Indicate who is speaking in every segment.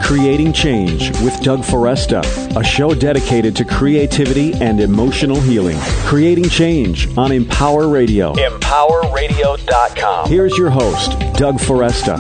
Speaker 1: Creating Change with Doug Foresta, a show dedicated to creativity and emotional healing. Creating Change on Empower Radio. EmpowerRadio.com. Here's your host, Doug Foresta.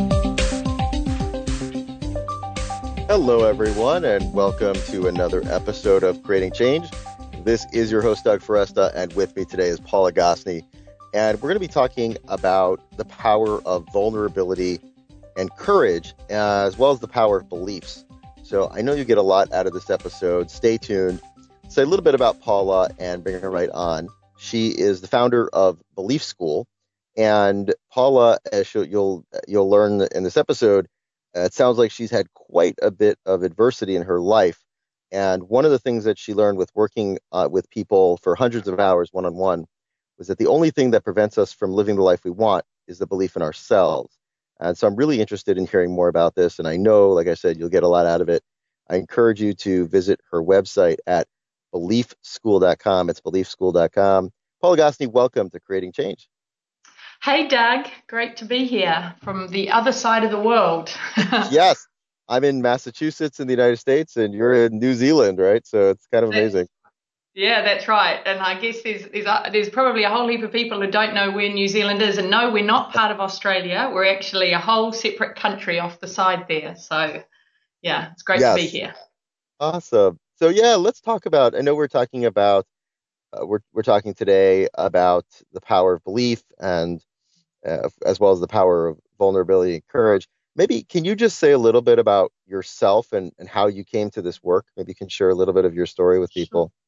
Speaker 2: Hello, everyone, and welcome to another episode of Creating Change. This is your host, Doug Foresta, and with me today is Paula Gosney. And we're going to be talking about the power of vulnerability and courage, as well as the power of beliefs. So I know you get a lot out of this episode. Stay tuned. Say a little bit about Paula and bring her right on. She is the founder of Belief School. And Paula, as you'll learn in this episode, it sounds like she's had quite a bit of adversity in her life. And one of the things that she learned with working with people for hundreds of hours one-on-one was that the only thing that prevents us from living the life we want is the belief in ourselves. And so I'm really interested in hearing more about this. And I know, like I said, you'll get a lot out of it. I encourage you to visit her website at beliefschool.com. It's beliefschool.com. Paula Gosney, welcome to Creating Change.
Speaker 3: Hey, Doug. Great to be here from the other side of the world.
Speaker 2: Yes. I'm in Massachusetts in the United States, and you're in New Zealand, right? So it's kind of amazing.
Speaker 3: Yeah, that's right. And I guess there's probably a whole heap of people who don't know where New Zealand is. And no, we're not part of Australia. We're actually a whole separate country off the side there. So, yeah, it's great to be here.
Speaker 2: Awesome. So, yeah, let's talk about, I know we're talking about, we're talking today about the power of belief and as well as the power of vulnerability and courage. Maybe can you just say a little bit about yourself and how you came to this work? Maybe you can share a little bit of your story with people.
Speaker 3: Sure.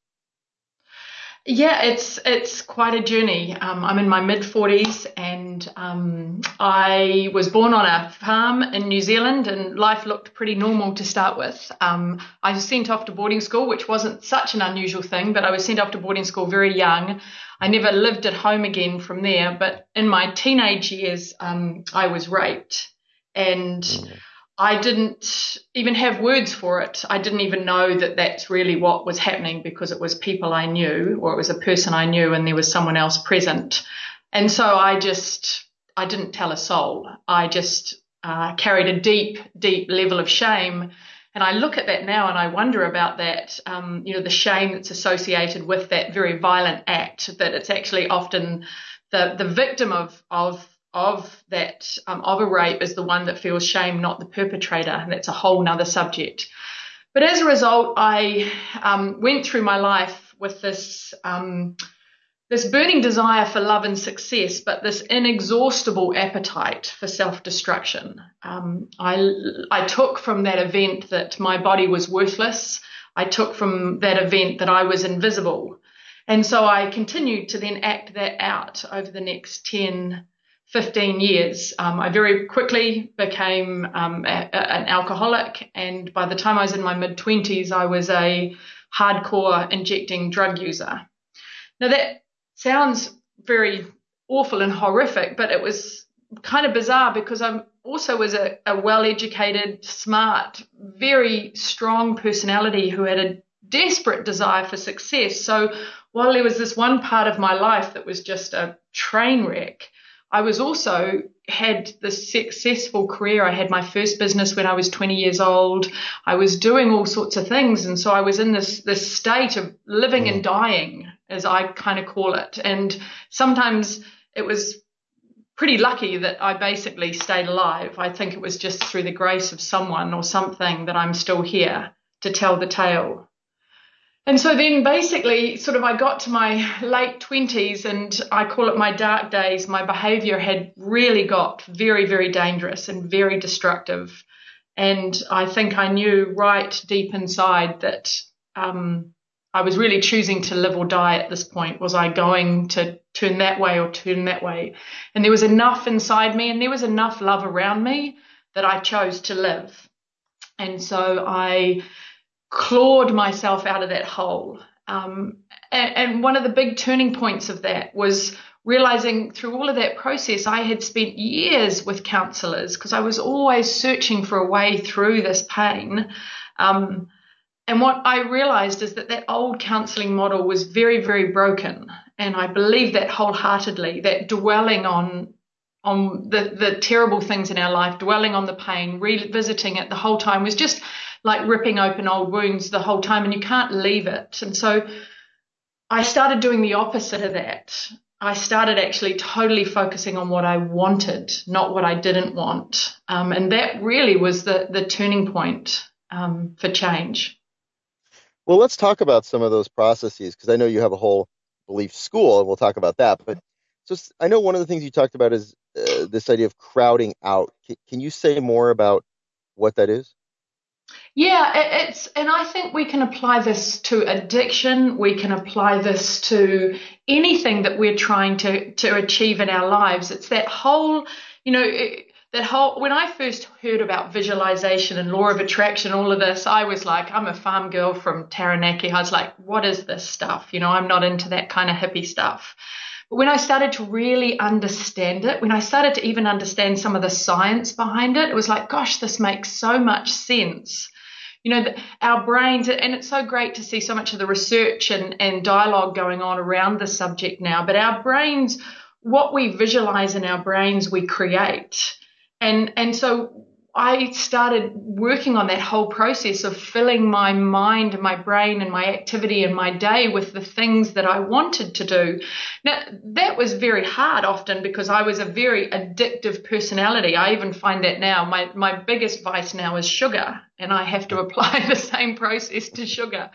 Speaker 3: Yeah, it's quite a journey. I'm in my mid-40s and I was born on a farm in New Zealand and life looked pretty normal to start with. I was sent off to boarding school, which wasn't such an unusual thing, but I was sent off to boarding school very young. I never lived at home again from there, but in my teenage years, I was raped and I didn't even have words for it. I didn't even know that that's really what was happening because it was people I knew or it was a person I knew and there was someone else present. And so I didn't tell a soul. I just carried a deep, deep level of shame. And I look at that now and I wonder about that, the shame that's associated with that very violent act, that it's actually often the victim of a rape is the one that feels shame, not the perpetrator. And that's a whole nother subject. But as a result, I went through my life with this burning desire for love and success, but this inexhaustible appetite for self-destruction. I took from that event that my body was worthless. I took from that event that I was invisible. And so I continued to then act that out over the next 15 years. I very quickly became an alcoholic, and by the time I was in my mid-20s, I was a hardcore injecting drug user. Now that sounds very awful and horrific, but it was kind of bizarre because I also was a well-educated, smart, very strong personality who had a desperate desire for success. So while there was this one part of my life that was just a train wreck, I was also had this successful career. I had my first business when I was 20 years old. I was doing all sorts of things. And so I was in this state of living and dying, as I kind of call it. And sometimes it was pretty lucky that I basically stayed alive. I think it was just through the grace of someone or something that I'm still here to tell the tale. And so then basically I got to my late 20s and I call it my dark days. My behavior had really got very, very dangerous and very destructive. And I think I knew right deep inside that I was really choosing to live or die at this point. Was I going to turn that way or turn that way? And there was enough inside me and there was enough love around me that I chose to live. And so I clawed myself out of that hole. And one of the big turning points of that was realizing through all of that process, I had spent years with counselors because I was always searching for a way through this pain. And what I realized is that old counseling model was very, very broken. And I believe that wholeheartedly, that dwelling on the terrible things in our life, dwelling on the pain, revisiting it the whole time was just like ripping open old wounds the whole time, and you can't leave it. And so I started doing the opposite of that. I started actually totally focusing on what I wanted, not what I didn't want. And that really was the turning point for change.
Speaker 2: Well, let's talk about some of those processes, because I know you have a whole belief school, and we'll talk about that. But so I know one of the things you talked about is this idea of crowding out. Can you say more about what that is?
Speaker 3: Yeah, and I think we can apply this to addiction. We can apply this to anything that we're trying to achieve in our lives. It's that whole, when I first heard about visualization and law of attraction, all of this, I was like, I'm a farm girl from Taranaki. I was like, what is this stuff? I'm not into that kind of hippie stuff. But when I started to really understand it, when I started to even understand some of the science behind it, it was like, gosh, this makes so much sense. Our brains, and it's so great to see so much of the research and dialogue going on around the subject now, but our brains, what we visualize in our brains, we create. And so I started working on that whole process of filling my mind and my brain and my activity and my day with the things that I wanted to do. Now, that was very hard often because I was a very addictive personality. I even find that now. My biggest vice now is sugar, and I have to apply the same process to sugar.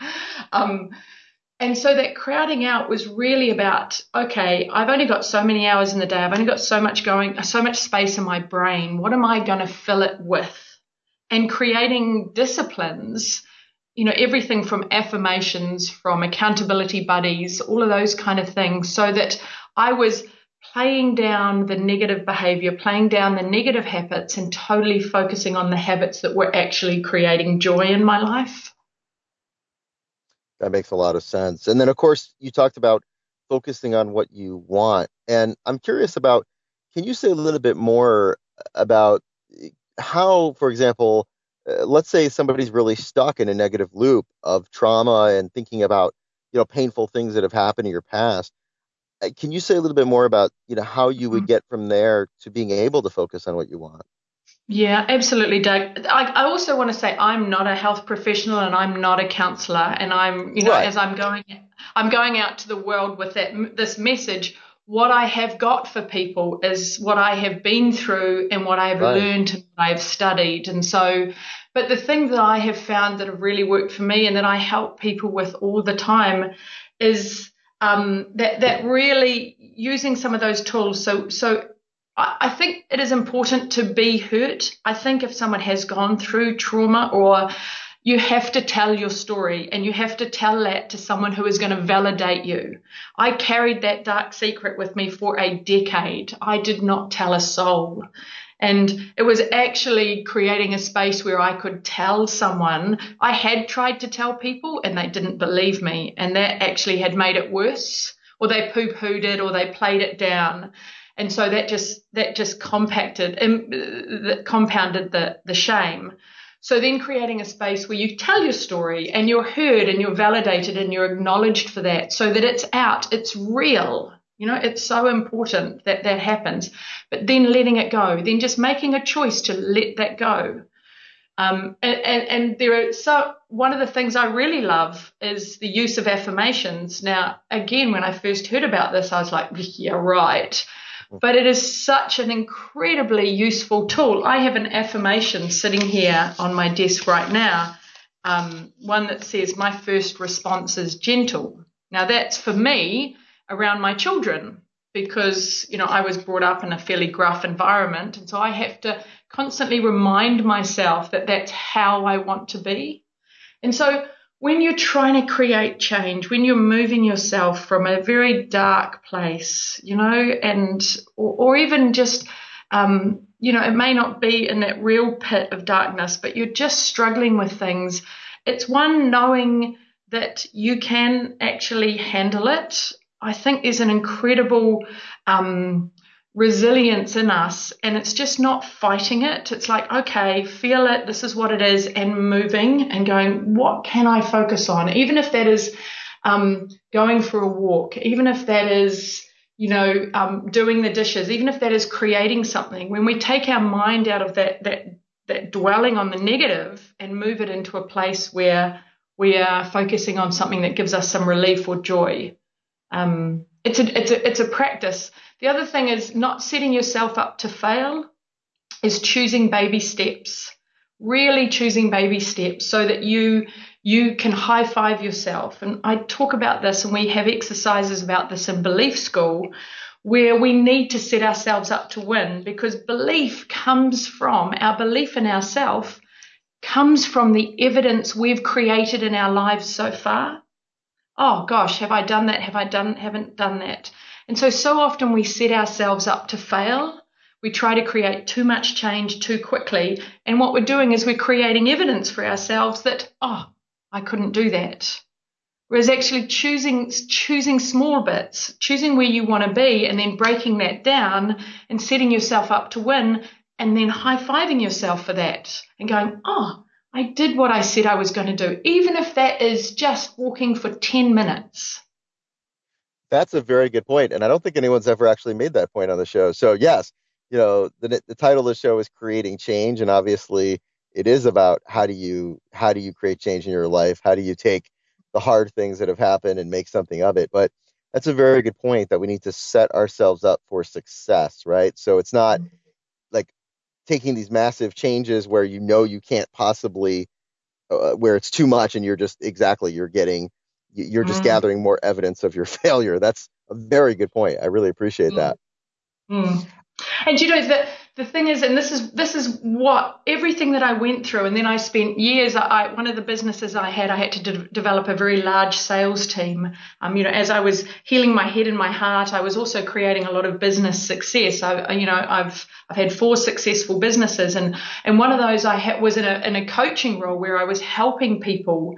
Speaker 3: And so that crowding out was really about, okay, I've only got so many hours in the day. I've only got so much space in my brain. What am I going to fill it with? And creating disciplines, everything from affirmations, from accountability buddies, all of those kind of things, so that I was playing down the negative behavior, playing down the negative habits, and totally focusing on the habits that were actually creating joy in my life.
Speaker 2: That makes a lot of sense. And then, of course, you talked about focusing on what you want. And I'm curious about, can you say a little bit more about how, for example, let's say somebody's really stuck in a negative loop of trauma and thinking about, painful things that have happened in your past. Can you say a little bit more about, how you would get from there to being able to focus on what you want?
Speaker 3: Yeah, absolutely, Doug. I also want to say I'm not a health professional and I'm not a counselor, and I'm,
Speaker 2: right.
Speaker 3: As I'm going out to the world with this message. What I have got for people is what I have been through and what I have learned and what I have studied. And so, but the thing that I have found that have really worked for me and that I help people with all the time is that really using some of those tools. So I think it is important to be hurt. I think if someone has gone through trauma, or you have to tell your story, and you have to tell that to someone who is going to validate you. I carried that dark secret with me for a decade. I did not tell a soul. And it was actually creating a space where I could tell someone. I had tried to tell people and they didn't believe me. And that actually had made it worse, or they poo-pooed it, or they played it down. And so that just compounded the shame. So then creating a space where you tell your story and you're heard and you're validated and you're acknowledged for that, so that it's out, it's real. It's so important that happens. But then letting it go, then just making a choice to let that go. And one of the things I really love is the use of affirmations. Now, again, when I first heard about this, I was like, yeah, right. But it is such an incredibly useful tool. I have an affirmation sitting here on my desk right now, one that says, my first response is gentle. Now, that's for me around my children, because, I was brought up in a fairly gruff environment. And so I have to constantly remind myself that that's how I want to be. And so when you're trying to create change, when you're moving yourself from a very dark place, or even just, it may not be in that real pit of darkness, but you're just struggling with things. It's one, knowing that you can actually handle it. I think there's an incredible resilience in us, and it's just not fighting it. It's like, okay, feel it, this is what it is, and moving and going, what can I focus on? Even if that is going for a walk, even if that is, doing the dishes, even if that is creating something, when we take our mind out of that dwelling on the negative and move it into a place where we are focusing on something that gives us some relief or joy, it's a practice. The other thing is not setting yourself up to fail, is choosing baby steps, really choosing baby steps so that you can high five yourself. And I talk about this, and we have exercises about this in Belief School, where we need to set ourselves up to win, because our belief in ourselves comes from the evidence we've created in our lives so far. Oh gosh, have I done that? Haven't done that? And so often we set ourselves up to fail. We try to create too much change too quickly. And what we're doing is we're creating evidence for ourselves that, I couldn't do that. Whereas actually choosing small bits, choosing where you want to be, and then breaking that down and setting yourself up to win, and then high-fiving yourself for that and going, I did what I said I was going to do, even if that is just walking for 10 minutes.
Speaker 2: That's a very good point, and I don't think anyone's ever actually made that point on the show. So yes, the title of the show is Creating Change, and obviously it is about how do you create change in your life? How do you take the hard things that have happened and make something of it? But that's a very good point, that we need to set ourselves up for success, right? So it's not like taking these massive changes where you can't possibly, where it's too much and you're just gathering more evidence of your failure. That's a very good point. I really appreciate that.
Speaker 3: Mm. And the thing is, and this is what everything that I went through, and then I spent years. One of the businesses I had to develop a very large sales team. As I was healing my head and my heart, I was also creating a lot of business success. I've had 4 successful businesses, and one of those was in a coaching role where I was helping people,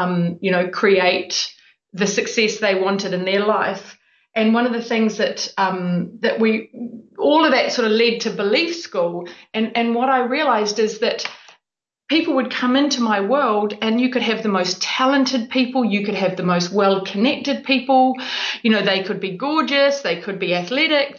Speaker 3: create the success they wanted in their life. And one of the things that all of that sort of led to Belief School. And what I realized is that people would come into my world, and you could have the most talented people, you could have the most well-connected people, they could be gorgeous, they could be athletic,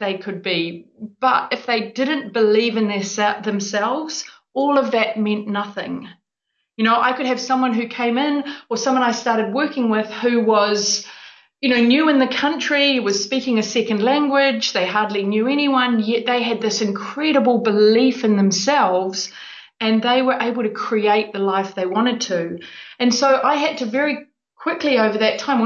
Speaker 3: but if they didn't believe in themselves, all of that meant nothing. I could have someone who came in, or someone I started working with, who was new in the country, was speaking a second language, they hardly knew anyone, yet they had this incredible belief in themselves, and they were able to create the life they wanted to. And so I had to very quickly over that time,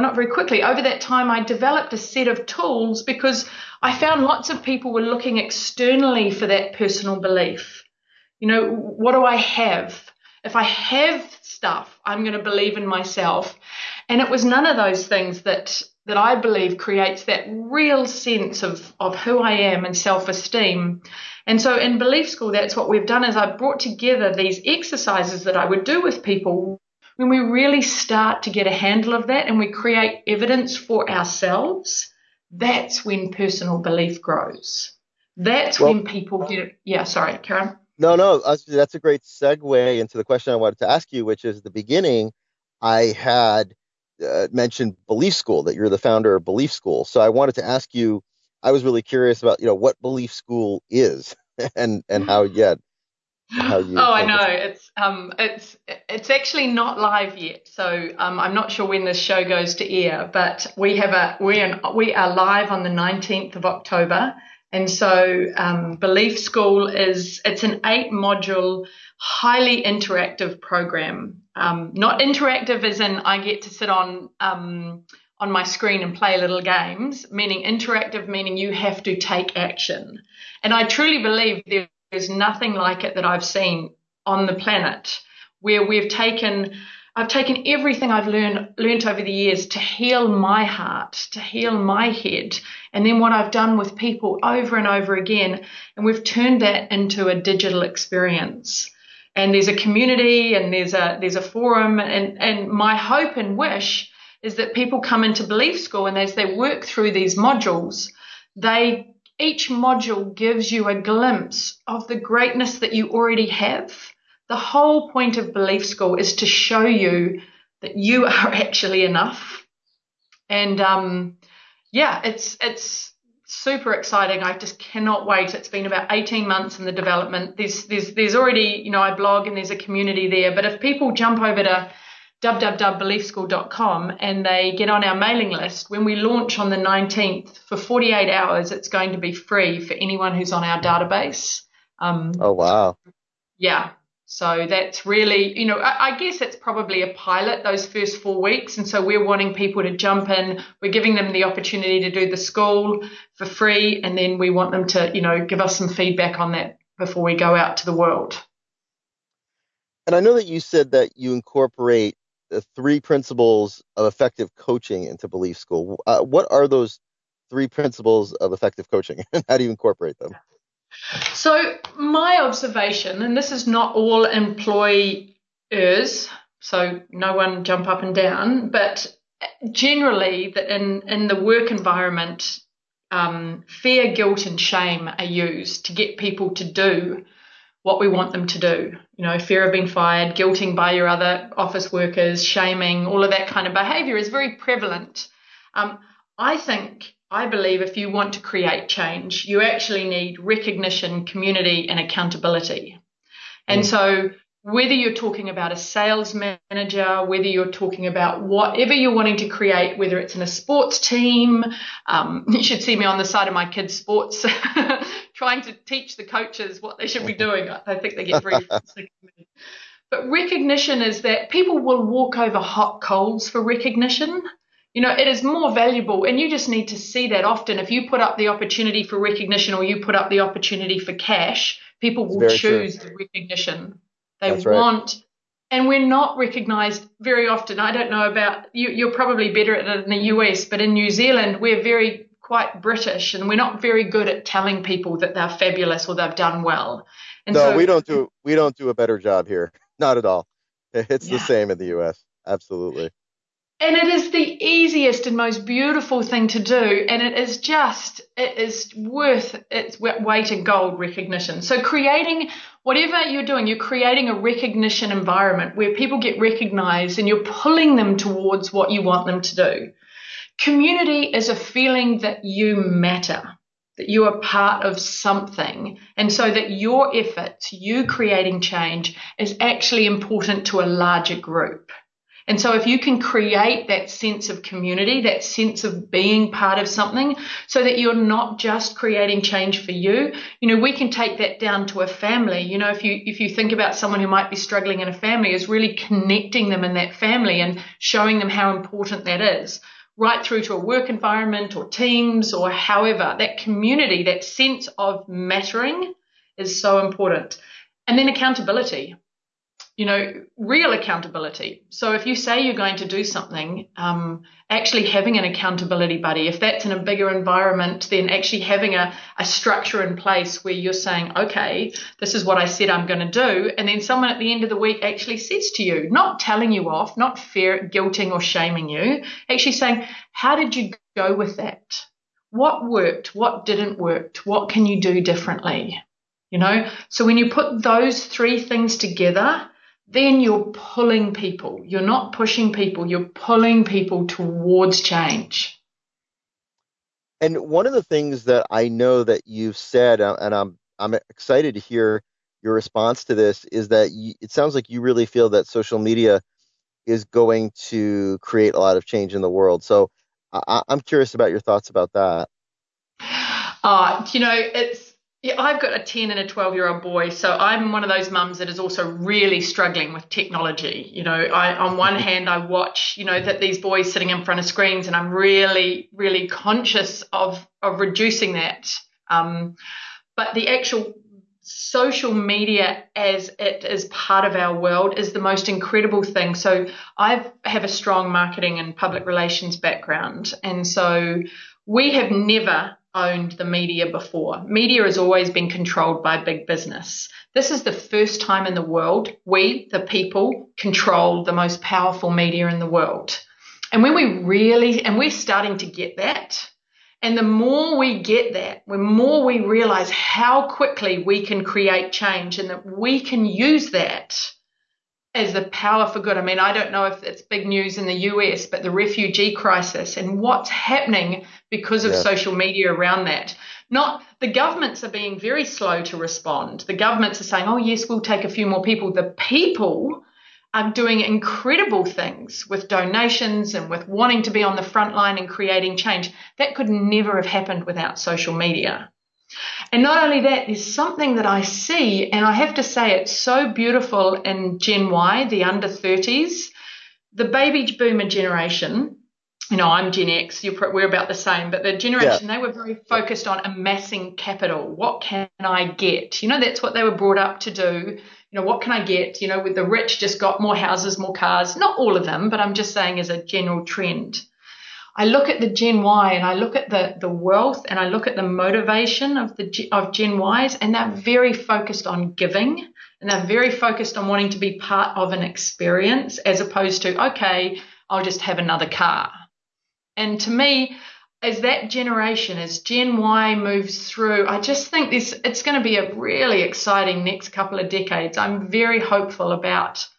Speaker 3: I developed a set of tools, because I found lots of people were looking externally for that personal belief. What do I have? If I have stuff, I'm going to believe in myself. And it was none of those things that I believe creates that real sense of who I am and self-esteem. And so in Belief School, that's what we've done, is I brought together these exercises that I would do with people. When we really start to get a handle of that and we create evidence for ourselves, that's when personal belief grows. That's when people get it. Yeah, sorry, Karen.
Speaker 2: No, that's a great segue into the question I wanted to ask you, which is the beginning. I had mentioned Belief School, that you're the founder of Belief School. So I wanted to ask you, I was really curious about, what Belief School is and how you.
Speaker 3: I know it's actually not live yet. So I'm not sure when this show goes to air, but we are live on the 19th of October. And so Belief School it's an 8-module, highly interactive program. Not interactive as in I get to sit on my screen and play little games, meaning interactive, meaning you have to take action. And I truly believe there's nothing like it that I've seen on the planet, where I've taken everything I've learned over the years to heal my heart, to heal my head, and then what I've done with people over and over again, and we've turned that into a digital experience. And there's a community, and there's a forum, and my hope and wish is that people come into Belief School, and as they work through these modules, each module gives you a glimpse of the greatness that you already have. The whole point of Belief School is to show you that you are actually enough. And it's super exciting. I just cannot wait. It's been about 18 months in the development. There's already, I blog and there's a community there. But if people jump over to www.beliefschool.com and they get on our mailing list, when we launch on the 19th, for 48 hours, it's going to be free for anyone who's on our database.
Speaker 2: Oh, wow.
Speaker 3: Yeah. So that's really, I guess it's probably a pilot those first 4 weeks. And so we're wanting people to jump in. We're giving them the opportunity to do the school for free. And then we want them to, give us some feedback on that before we go out to the world.
Speaker 2: And I know that you said that you incorporate the 3 principles of effective coaching into Belief School. What are those 3 principles of effective coaching, and how do you incorporate them?
Speaker 3: So my observation, and this is not all employers, so no one jump up and down, but generally that in the work environment, fear, guilt, and shame are used to get people to do what we want them to do. Fear of being fired, guilting by your other office workers, shaming, all of that kind of behavior is very prevalent. I believe if you want to create change, you actually need recognition, community, and accountability. And so whether you're talking about a sales manager, whether you're talking about whatever you're wanting to create, whether it's in a sports team, you should see me on the side of my kids' sports trying to teach the coaches what they should be doing. I think they get very sick of me. But recognition is that people will walk over hot coals for recognition. It is more valuable, and you just need to see that often. If you put up the opportunity for recognition or you put up the opportunity for cash, people will choose the recognition they want. Right. And we're not recognized very often. I don't know about you. You're probably better at it in the US, but in New Zealand, we're quite British, and we're not very good at telling people that they're fabulous or they've done well. And
Speaker 2: no, we don't do a better job here. Not at all. It's the same in the US. Absolutely.
Speaker 3: And it is the easiest and most beautiful thing to do. And it is worth its weight in gold, recognition. So creating whatever you're doing, you're creating a recognition environment where people get recognized and you're pulling them towards what you want them to do. Community is a feeling that you matter, that you are part of something. And so that your efforts, you creating change, is actually important to a larger group. And so if you can create that sense of community, that sense of being part of something, so that you're not just creating change for you, we can take that down to a family. If you think about someone who might be struggling in a family, is really connecting them in that family and showing them how important that is, right through to a work environment or teams or however. That community, that sense of mattering is so important. And then accountability. Real accountability. So if you say you're going to do something, actually having an accountability buddy, if that's in a bigger environment, then actually having a structure in place where you're saying, okay, this is what I said I'm going to do. And then someone at the end of the week actually says to you, not telling you off, not guilting or shaming you, actually saying, how did you go with that? What worked? What didn't work? What can you do differently? So when you put those 3 things together, then you're pulling people. You're not pushing people. You're pulling people towards change.
Speaker 2: And one of the things that I know that you've said, and I'm excited to hear your response to this, is that it sounds like you really feel that social media is going to create a lot of change in the world. So I'm curious about your thoughts about that.
Speaker 3: I've got a 10 and a 12-year-old boy, so I'm one of those mums that is also really struggling with technology. On one hand, I watch, that these boys sitting in front of screens, and I'm really, really conscious of reducing that. But the actual social media as it is part of our world is the most incredible thing. So I have a strong marketing and public relations background, and so we have never owned the media before. Media has always been controlled by big business. This is the first time in the world we, the people, control the most powerful media in the world. And we're starting to get that. And the more we get that, the more we realize how quickly we can create change and that we can use that as the power for good. I mean, I don't know if it's big news in the US, but the refugee crisis and what's happening because of social media around that. Not the governments are being very slow to respond. The governments are saying, oh, yes, we'll take a few more people. The people are doing incredible things with donations and with wanting to be on the front line and creating change. That could never have happened without social media. And not only that, there's something that I see, and I have to say it's so beautiful in Gen Y, the under 30s, the baby boomer generation. You know, I'm Gen X, we're about the same, but the generation, they were very focused on amassing capital. What can I get? You know, that's what they were brought up to do. You know, what can I get? You know, with the rich just got more houses, more cars. Not all of them, but I'm just saying as a general trend. I look at the Gen Y and I look at the wealth and I look at the motivation of Gen Ys, and they're very focused on giving, and they're very focused on wanting to be part of an experience as opposed to, okay, I'll just have another car. And to me, as that generation, as Gen Y moves through, I just think it's going to be a really exciting next couple of decades. I'm very hopeful about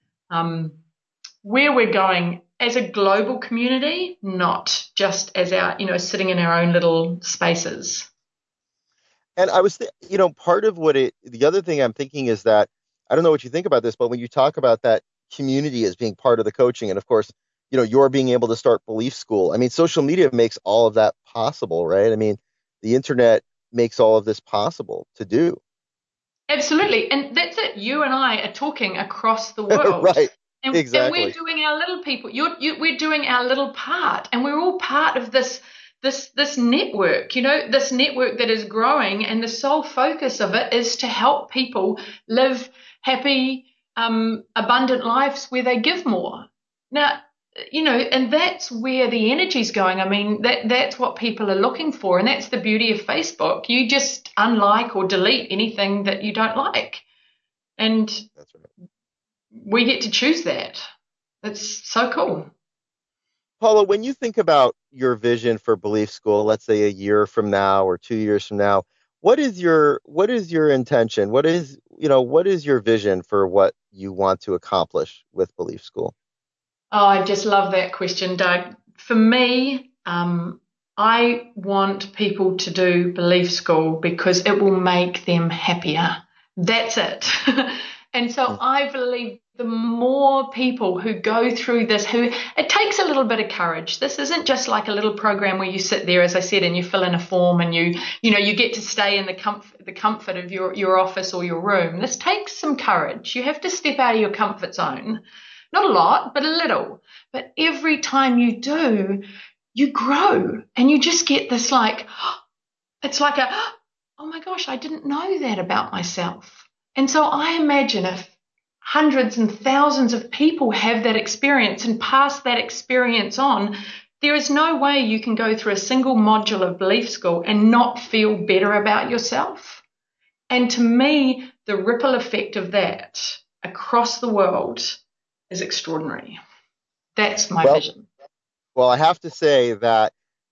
Speaker 3: where we're going as a global community, not just as our, you know, sitting in our own little spaces.
Speaker 2: And I was, part of the other thing I'm thinking is that, I don't know what you think about this, but when you talk about that community as being part of the coaching, and of course, you know, you're being able to start Belief School. I mean, social media makes all of that possible, right? I mean, the internet makes all of this possible to do.
Speaker 3: Absolutely. And that's it. You and I are talking across the world.
Speaker 2: Right.
Speaker 3: And,
Speaker 2: exactly.
Speaker 3: And we're doing our little people. We're doing our little part, and we're all part of this network. You know, this network that is growing, and the sole focus of it is to help people live happy, abundant lives where they give more. Now, you know, and that's where the energy's going. I mean, that's what people are looking for, and that's the beauty of Facebook. You just unlike or delete anything that you don't like, and
Speaker 2: that's right.
Speaker 3: We get to choose that. It's so cool.
Speaker 2: Paula, when you think about your vision for Belief School, let's say a year from now or 2 years from now, what is your intention? What is your vision for what you want to accomplish with Belief School?
Speaker 3: Oh, I just love that question, Doug. For me, I want people to do Belief School because it will make them happier. That's it. And so I believe the more people who go through this, it takes a little bit of courage. This isn't just like a little program where you sit there, as I said, and you fill in a form and you get to stay in the comfort of your office or your room. This takes some courage. You have to step out of your comfort zone. Not a lot, but a little. But every time you do, you grow, and you just get this it's like oh my gosh, I didn't know that about myself. And so I imagine if hundreds and thousands of people have that experience and pass that experience on, there is no way you can go through a single module of Belief School and not feel better about yourself. And to me, the ripple effect of that across the world is extraordinary. That's my vision.
Speaker 2: Well, I have to say that,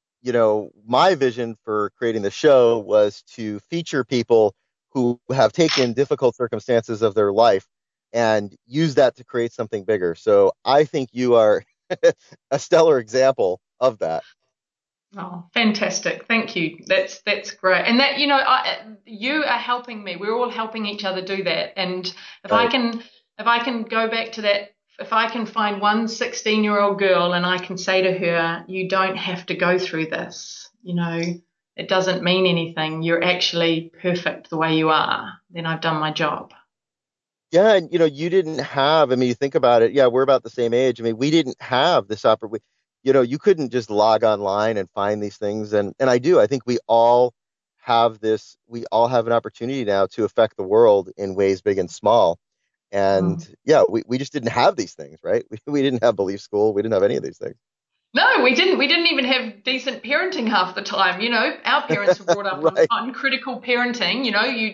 Speaker 2: my vision for creating the show was to feature people who have taken difficult circumstances of their life and use that to create something bigger. So I think you are a stellar example of that.
Speaker 3: Oh, fantastic. Thank you. That's great. And that, you are helping me. We're all helping each other do that. And if I can go back to that, if I can find one 16-year-old girl and I can say to her, you don't have to go through this, it doesn't mean anything. You're actually perfect the way you are. Then I've done my job.
Speaker 2: Yeah. And, you didn't have, you think about it. Yeah, we're about the same age. We didn't have this opportunity. You couldn't just log online and find these things. And I think we all have an opportunity now to affect the world in ways big and small. And we just didn't have these things, right? We didn't have Belief School. We didn't have any of these things.
Speaker 3: No, we didn't. We didn't even have decent parenting half the time. Our parents were brought up
Speaker 2: right.
Speaker 3: on critical parenting.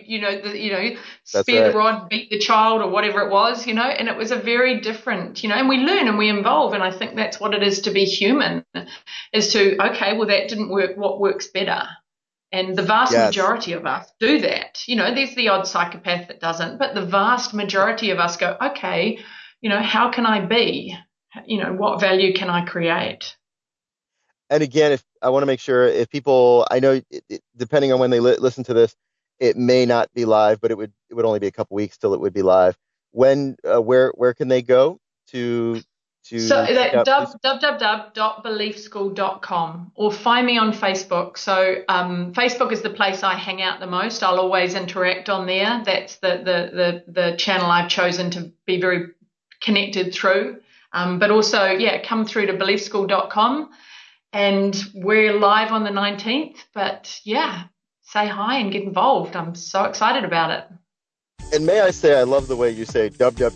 Speaker 2: Spare
Speaker 3: the rod, beat the child, or whatever it was. And it was a very different. And we learn and we evolve, and I think that's what it is to be human. Is to that didn't work. What works better? And the vast majority of us do that. There's the odd psychopath that doesn't, but the vast majority of us go, okay, how can I be? What value can I create?
Speaker 2: And again, if I want to make sure if people, I know depending on when they listen to this, it may not be live, but it would only be a couple weeks till it would be live. When, where can they go to
Speaker 3: So
Speaker 2: check out
Speaker 3: www.beliefschool.com, or find me on Facebook. So Facebook is the place I hang out the most. I'll always interact on there. That's the channel I've chosen to be very connected through. But also, come through to beliefschool.com, and we're live on the 19th. But say hi and get involved. I'm so excited about it.
Speaker 2: And may I say, I love the way you say dub.
Speaker 3: Do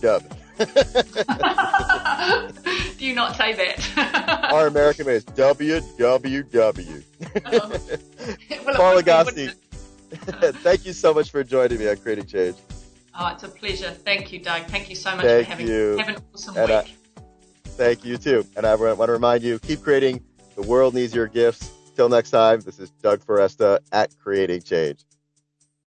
Speaker 3: you not say that?
Speaker 2: Our American man is WWW.
Speaker 3: Well,
Speaker 2: Paula Gossney, thank you so much for joining me on Creating Change.
Speaker 3: Oh, it's a pleasure. Thank you, Doug. Thank you so much for having me. Have an awesome week.
Speaker 2: Thank you, too. And I want to remind you, keep creating. The world needs your gifts. Till next time, this is Doug Foresta at Creating Change.